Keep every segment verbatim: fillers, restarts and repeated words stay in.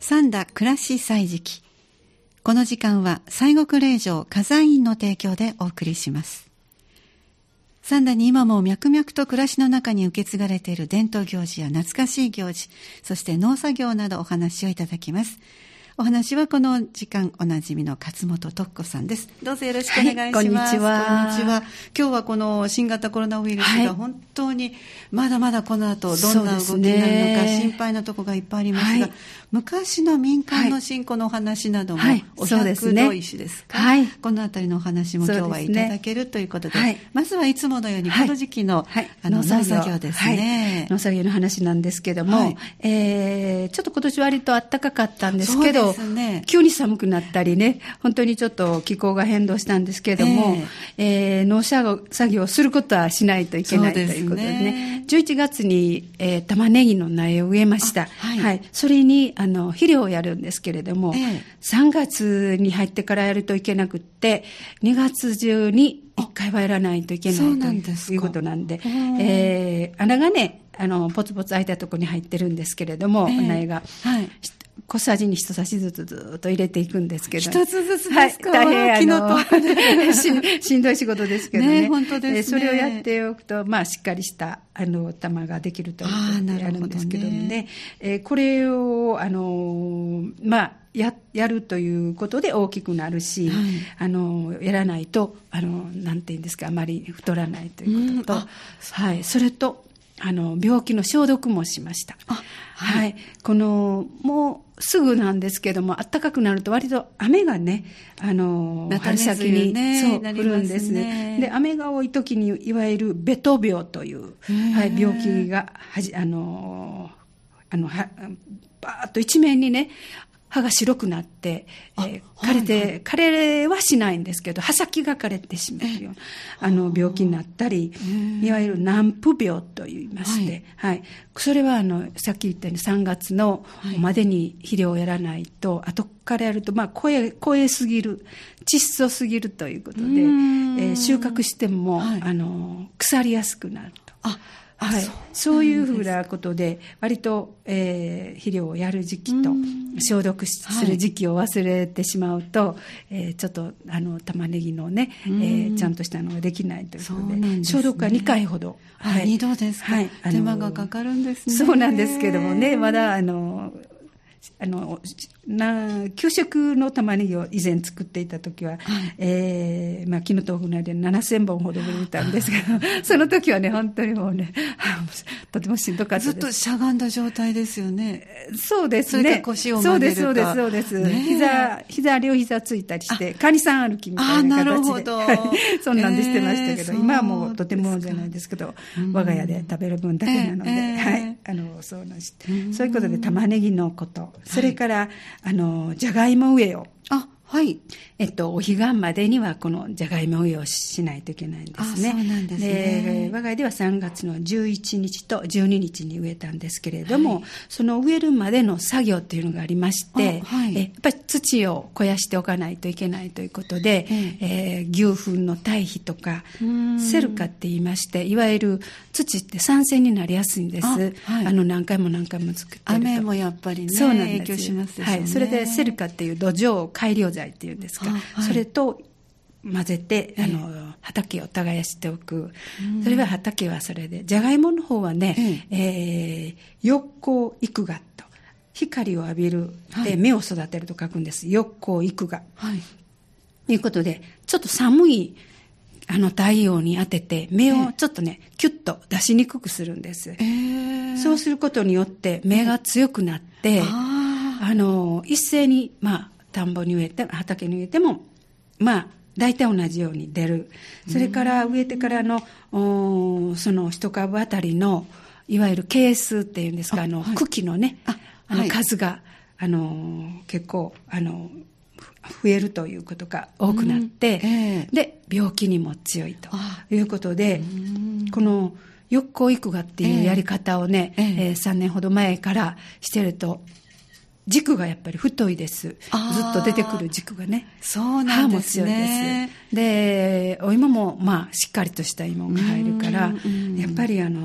三田暮らし歳時記。この時間は西国霊場火山院の提供でお送りします。三田に今も脈々と暮らしの中に受け継がれている伝統行事や懐かしい行事、そして農作業などお話をいただきます。お話はこの時間おなじみの勝本徳子さんです。どうぞよろしくお願いします。 はい、こんにちは。 こんにちは。今日はこの新型コロナウイルスが本当にまだまだこの後どんな動きになるのか心配なところがいっぱいありますが、はい、昔の民間の信仰のお話なども、はい、お百度石ですか、はい、このあたりのお話も今日はいただけるということで、はい、まずはいつものようにこの時期の、はい、あの農作業ですね、 はい、農作業の話なんですけども、はい、えー、ちょっと今年割と暖かかったんですけど、ね、急に寒くなったりね、本当にちょっと気候が変動したんですけれども、えーえー、農作業をすることはしないといけないということでね、じゅういちがつに、えー、玉ねぎの苗を植えました。はいはい、それにあの肥料をやるんですけれども、えー、さんがつに入ってからやるといけなくって、にがつ中にいっかいはやらないといけないということなんで、えー、穴がね、あのポツポツ開いたところに入ってるんですけれども、えー、苗が、はい、小さじに一さしずつずっと入れていくんですけど、 一つずつですか、 はい、大変あのし, しんどい仕事ですけどね、 ね、本当ですね、 えー、それをやっておくと、まあ、しっかりしたあの玉ができるということでやるんですけどね、ね、えー、これをあの、まあ、や, やるということで大きくなるし、はい、あのやらないとあのなんていうんですか、あまり太らないということと、はい、それとあの病気の消毒もしました。あ、はいはい、このもうすぐなんですけども、暖かくなると割と雨がね、あの春先に、ね、そう降るんですね。で、雨が多い時にいわゆるベト病という、はい、病気がはじあのあのはバーッと一面にね、葉が白くなって、えー、枯れて、はいはい、枯れはしないんですけど、葉先が枯れてしまうようなあの病気になったり、いわゆる軟腐病と言いまして、はいはい、それはあのさっき言ったようにさんがつのまでに肥料をやらないと、はい、後からやると、まあ、超え、超えすぎる、窒素すぎるということで、えー、収穫しても、はい、あの腐りやすくなると。あはい、そう、そういうふうなことで割と、えー、肥料をやる時期と消毒する時期を忘れてしまうと、はい、えー、ちょっとあの玉ねぎのね、えー、ちゃんとしたのができないということで、ね、消毒はにかいほど、 はい、にどですか、はい、手間がかかるんですね。 そうなんですけどもね、まだあのあのな給食の玉ねぎを以前作っていた時は、はい、えーまあ、木の豆腐内でななせんぼんほど売れたんですけどその時はね本当にもうねとてもしんどかったです。 ずっとしゃがんだ状態ですよね。 そうですね。 それから腰を曲げるか。 そうですそうですそうです、ね、膝膝両膝ついたりしてカニさん歩きみたいな形で、あ、なるほどそんなんでしてましたけど、えー、今はもうとてもじゃないですけど、我が家で食べる分だけなので、えー、はい、あのそうなんして、そういうことで玉ねぎのこと、それから、はい、あのじゃがいも植えを、 あ、はい、 えっと、お彼岸までにはこのじゃがいも植えをしないといけないんですね。 あ、そうなんですね。 で、我が家ではさんがつのじゅういちにちとじゅうににちに植えたんですけれども、はい、その植えるまでの作業っていうのがありまして、はい、えやっぱり土を肥やしておかないといけないということで、ええー、牛糞の堆肥とかセルカって言いまして、いわゆる土って酸性になりやすいんです。あ、はい、あの何回も何回も作ってると雨もやっぱりね、 そうなんです、 影響しますでしょうね。 はい、それでセルカっていう土壌改良剤っていうんですか、はい、それと混ぜて、ええ、あの畑を耕しておく、それは畑はそれで、じゃがいもの方はね、えええー、陽光育芽と、光を浴びるで芽を育てると書くんです。陽光育芽、はい、ということでちょっと寒いあの太陽に当てて芽をちょっとね、えー、キュッと出しにくくするんです、えー、そうすることによって芽が強くなって、えー、ああの一斉に、まあ、田んぼに植えて畑に植えてもまあ大体同じように出る。それから植えてからのその一株あたりのいわゆる茎数っていうんですか、あの、はい、茎のね、ああの数が、はい、あの結構あの増えるということが多くなって、えー、で病気にも強いということで、この陽光育芽っていうやり方をね、えーえー、さんねんほど前からしてると軸がやっぱり太いです。ずっと出てくる軸がね。 そうなんですね。 葉も強いです。で、お芋もまあしっかりとした芋が入るから、やっぱりあの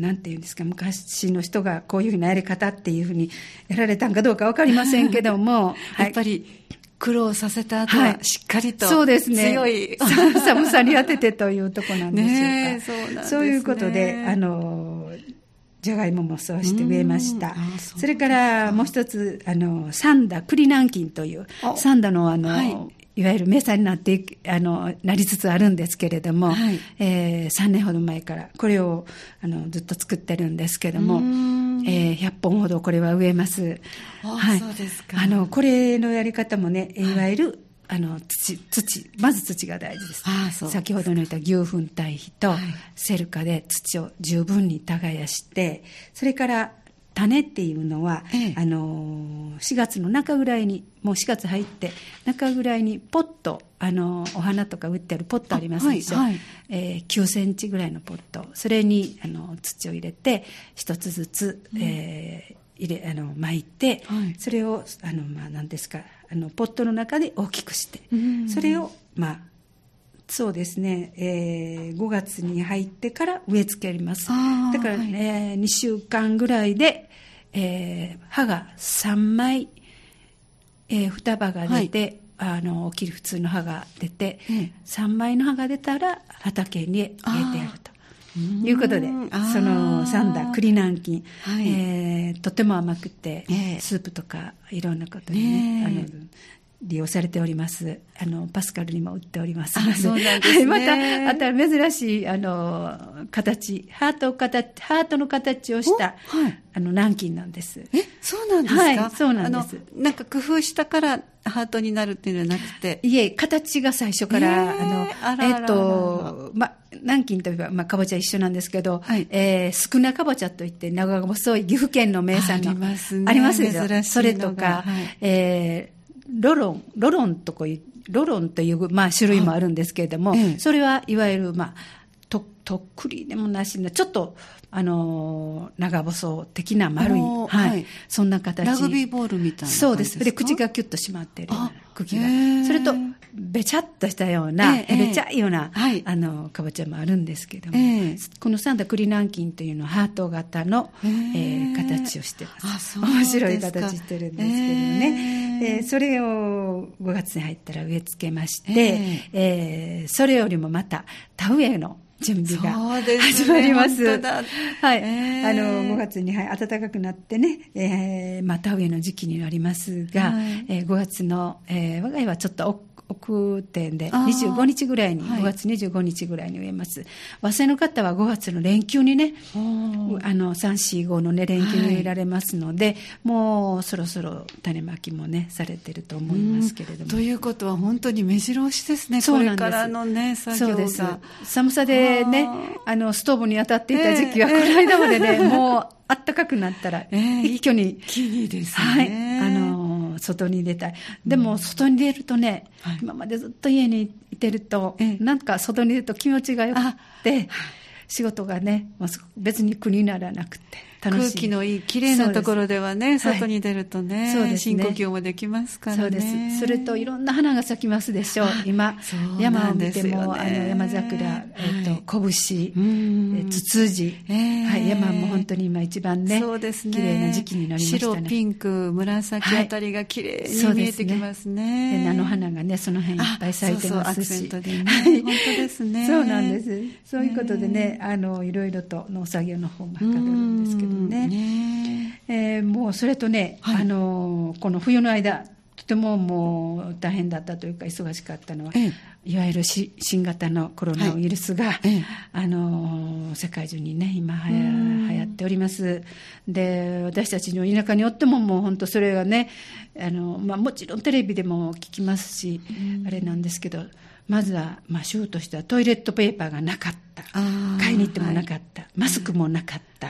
なんていうんですか、昔の人がこういうふうなやり方っていうふうにやられたんかどうか分かりませんけども、 はい、やっぱり苦労させた後はしっかりと、はい、 そうですね、 強い寒さに当ててというところなんでしょうか。 ね、そうなんですね。 そういうことで、あのじゃがいももそうして植えました。そ, それからもう一つ、あの三田栗南京という三田のあの、はい、いわゆる名産になってあのなりつつあるんですけれども、はい、えー、さんねんほど前からこれをあのずっと作ってるんですけども、えー、ひゃっぽんほどこれは植えます。 はい、そうですか。 あのこれのやり方もね、いわゆる、はい、あの 土, 土まず土が大事です。 ああ、そう。 先ほどの言った牛糞堆肥とセルカで土を十分に耕して、それから種っていうのは、ええ、あのしがつの中ぐらいに、もうしがつ入って中ぐらいにポット、あのお花とか売ってあるポットありますでしょ、はいはい、えー、きゅうセンチぐらいのポット、それにあの土を入れて一つずつ、うん、えー入れあの巻いて、はい、それをあの、まあ、何ですか、あのポットの中で大きくして、うん、それをまあそうですね、えー、ごがつに入ってから植え付けます。だから、ね、はい、にしゅうかんぐらいで、えー、葉がさんまい、えー、双葉が出て、はい、あの大きい普通の葉が出て、うん、さんまいの葉が出たら畑に入れてやるということで、その三田栗南京、はい、えー、とても甘くて、えー、スープとかいろんなことにね、あの利用されております。あのパスカルにも売っておりますので、 そうなんですね。 また、あと珍しいあの形、ハート形、ハートの形をした、はい、あの南京なんです。 え、そうなんですか？ はい、そうなんです。 なんか工夫したからハートになるっていうんじゃなくて、 いえ、形が最初から、 えー、 あのあらあらあら、 えっとま南京といえば、まあ、かぼちゃ一緒なんですけど、はい、えー、スクナかぼちゃといって長細い岐阜県の名産のありますね。 ありますでしょ。 珍しいのが、 それとか、はい、えーロロン、ロロンとこういう、ロロンという、まあ、種類もあるんですけれども、ええ、それはいわゆる、まあ、と、とっくりでもなしな、ちょっと、あのー、長細的な丸い、はい、はい、そんな形。 ラグビーボールみたいな感じですか？ そうです。で、口がキュッと締まっているような茎が。それと、べちゃっとしたような、ええ、べちゃいような、はい、あの、かぼちゃもあるんですけども、ええ、この三田栗南京というのはハート型の、ええー、形をしてます。 あ、そうですか。 面白い形してるんですけどね。えー、それをごがつに入ったら植え付けまして、えーえー、それよりもまた田植えの準備が始まります。 そうですね、 はい、えー、あのごがつに、はい、暖かくなってね、えーまあ、田植えの時期になりますが、はい、えー、ごがつの、えー、我が家はちょっと奥点でにじゅうごにちぐらいに、ごがつにじゅうごにちぐらいに植えます。和製の方はごがつの連休にね、あのさん、し、ごのね連休に植えられますので、はい、もうそろそろ種まきもねされてると思いますけれども。 ということは本当に目白押しですね。これからのね作業が。そうです。 寒さでね、あのストーブに当たっていた時期はこの間までね、えー、もうあったかくなったら一挙に、 一気にですね。 はい、あの外に出たい。でも外に出るとね、うん、はい、今までずっと家にいてると、ええ、なんか外に出ると気持ちがよくて、仕事がね、別に苦にならなくて楽しい。 空気のいい綺麗なところではね、外に出るとね、そうですね、深呼吸もできますからね。 そうです。それといろんな花が咲きますでしょう。今山を見ても、あの山桜、えっと拳、えツツジ、はい、山も本当に今一番ね、そうですね、綺麗な時期になりましたね。 白、ピンク、紫あたりが綺麗に見えてきますね。 菜の花がね、その辺いっぱい咲いてますし、 そうそう、アクセントでね、本当ですね。 そうなんです。そういうことでね、あのいろいろと農作業の方もはかどるんですけどね。ね、えー、もうそれとね、はい、あのこの冬の間とてももう大変だったというか忙しかったのは、ええ、いわゆるし新型のコロナウイルスが、はい、あの世界中にね今はや流行っております。で、私たちの田舎におってももう本当それがね、あの、まあ、もちろんテレビでも聞きますし、あれなんですけど、まずは、まあ、州としてはトイレットペーパーがなかった。買いに行ってもなかった。はい、マスクもなかった。はい、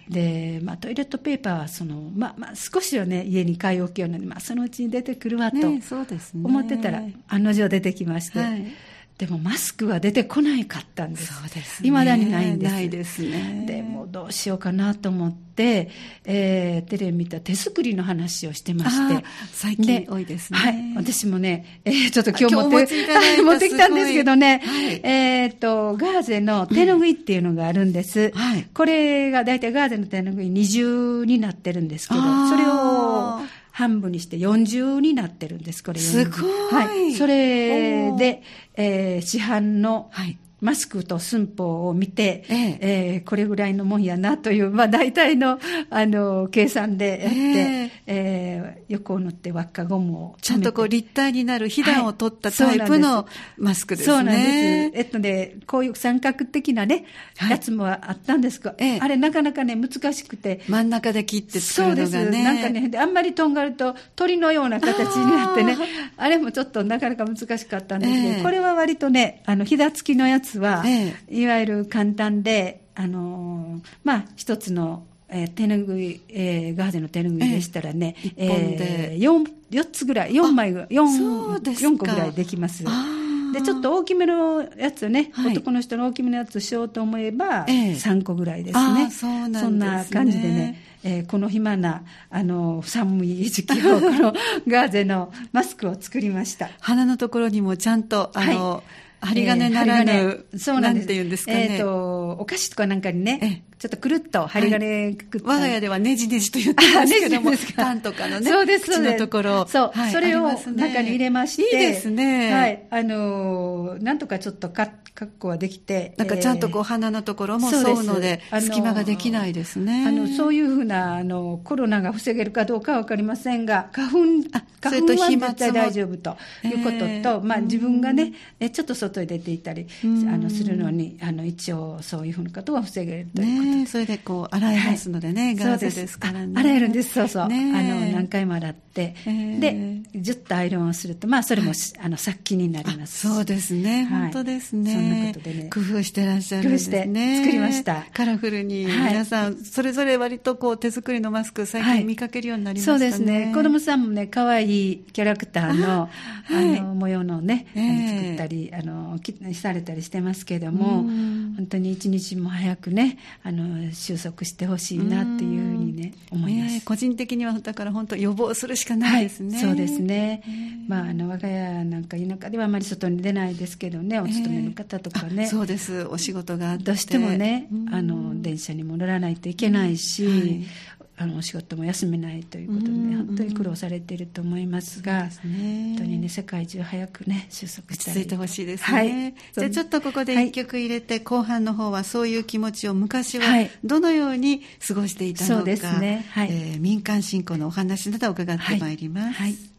で、まあ、トイレットペーパーはその、まあ、まあ、少しはね、家に買い置きようなので、まあ、そのうちに出てくるわと思ってたら、案の定出てきまして、はい、 でもマスクは出てこないかったんです。 そうですね。 未だにないんです。 ないですね。 でもどうしようかなと思って、えー、テレビ見た手作りの話をしてまして。 最近多いですね。 はい。私もね、えー、ちょっと今日持って、 今日持ってきたんですけどね、 はい、 えっと、ガーゼの手ぬぐいっていうのがあるんです。うん、はい、これがだいたいガーゼの手ぬぐいに重になってるんですけど、それを、半分にしてよんじゅうになってるんです、これ。 すごい。 はい。それで、えー、市販のマスクと寸法を見て、えええー、これぐらいのもんやなという、まあ大体の、あの、計算でやって、えーえー、横を塗って輪っかゴムを。 ちゃんとこう立体になる、ひだを取ったタイプのマスクですね。 そうなんです。えっとね、こういう三角的なね、はい、やつもあったんですが、ええ、あれなかなかね、難しくて。 真ん中で切って作るのがね。 そうです。なんかね、であんまりとんがると鳥のような形になってね、あ, あれもちょっとなかなか難しかったんですけど、ええ、これは割とね、あの、ひだ付きのやつは、ええ、いわゆる簡単で、あのー、まあ、一つの、えー、手ぬぐい、えー、ガーゼの手ぬぐいでしたらね、 ええ、一本で、 えー、4, 4つぐらい、よんまいぐらい、よん, よんこぐらいできます。で、ちょっと大きめのやつね、はい、男の人の大きめのやつしようと思えば、ええ、さんこぐらいですね。 そうなんですね。 そんな感じでね、えー、この暇な、あの、寒い時期を、このガーゼのマスクを作りました。 鼻のところにもちゃんと、あの、はい、針金ならぬ、えー、 そうなんです。 なんて言うんですかね。 えっと、お菓子とかなんかにね、えー、ちょっとくるっと針金くくった、 はい、我が家ではネジネジと言ってますけども、パンとかのね、 そうです、 口のところ。 そう、はい、それを中に入れまして、 いいですね。 はい、あのー、なんとかちょっとか格好はできて、 なんかちゃんとこう鼻のところも沿うので、隙間ができないですね。 あの、そういうふうな、あの、コロナが防げるかどうかはわかりませんが、花粉、花粉は絶対大丈夫ということと、えー、まあ自分がね、ちょっと外に出ていたり、あの、するのに、あの、一応そういうふうなことは防げるということで。 ね、それでこう、洗えますのでね、はい、ガーゼですからね。 洗えるんです、そうそう。ね、あの、何回も洗って、えー、で、ジュッとアイロンをすると、まあそれも、はい、あの、殺菌になります。 そうですね、本当ですね。 そんなことでね。 工夫してらっしゃるんですね。 工夫して作りました。 カラフルに、皆さん、それぞれ割とこう、手作りのマスク、最近見かけるようになりましたね。 そうですね。子供さんもね、可愛いキャラクターの、あ, あの、模様のね、えー、作ったり、あの、されたりしてますけども、本当に一日も早くね、あの、収束してほしいなっていうふうにね、思います。 えー、個人的には、だから本当予防するしかないですね。 はい、そうですね。まあ、あの、我が家なんか田舎ではあまり外に出ないですけどね、お勤めの方とかね。 えー、そうです。お仕事があって。 どうしてもね、あの、電車にも乗らないといけないし、はい、あのお仕事も休めないということで、ね、本当に苦労されていると思いますが、す、ね、本当にね、世界中早くね、収束したり。 落ち着いてほしいですね。はい、じゃあちょっとここで一曲入れて、はい、後半の方はそういう気持ちを昔はどのように過ごしていたのか、はい、そうですね、はい、えー、民間信仰のお話などを伺ってまいります。はいはい。